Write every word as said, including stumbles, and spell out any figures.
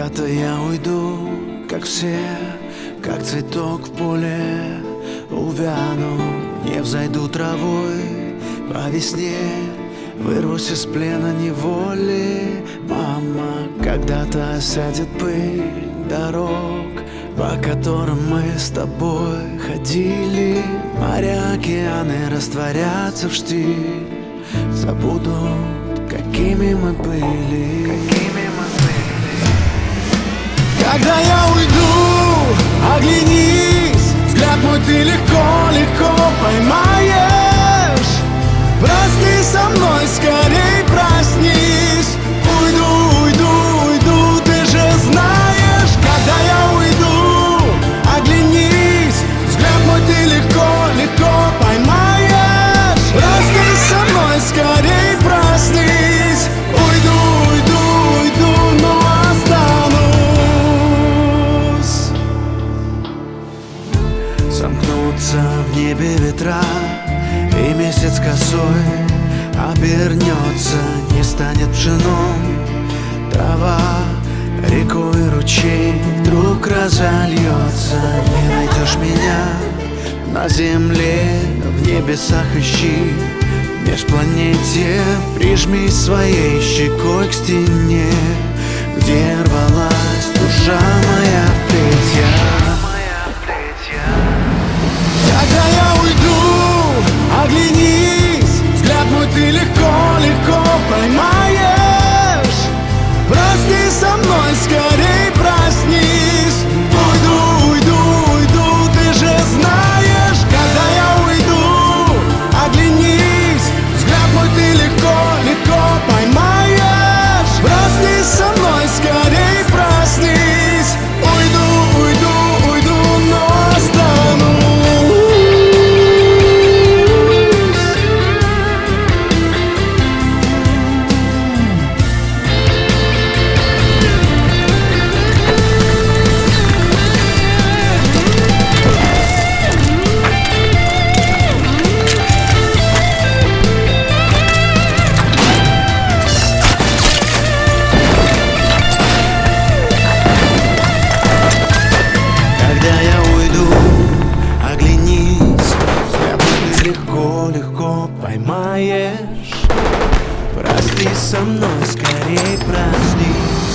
Когда-то я уйду, как все, как цветок в поле, увяну, не взойду травой по весне, вырвусь из плена неволи. Мама, когда-то осядет пыль дорог, по которым мы с тобой ходили. Моря, океаны растворятся в штиль, забудут, какими мы были. Когда я уйду, оглянись, взгляд мой ты легко-легко поймаешь. Прости со мной, скорей проснись. Уйду, уйду, уйду, ты же знаешь. Когда я уйду, оглянись, взгляд мой ты легко-легко поймаешь. Прости со мной, скорей проснись. Уйду, уйду, уйду, но сомкнутся в небе ветра, и месяц косой обернется, не станет пшеном трава, рекой ручей вдруг разольется. Не найдешь меня на земле, в небесах ищи, в межпланете прижмись своей щекой к стене, где рвалась душа моя в плетья. Когда я уйду, оглянись, взгляд мой ты легко-легко поймаешь. Прости со мной, скорей проснись. Уйду, уйду, уйду, ты же знаешь. Когда я уйду, оглянись, взгляд мой ты легко-легко поймаешь. Прости со мной, скорей проснись. Уйду, уйду, уйду, но останусь. Легко-легко поймаешь. Прости со мной, скорей проснись.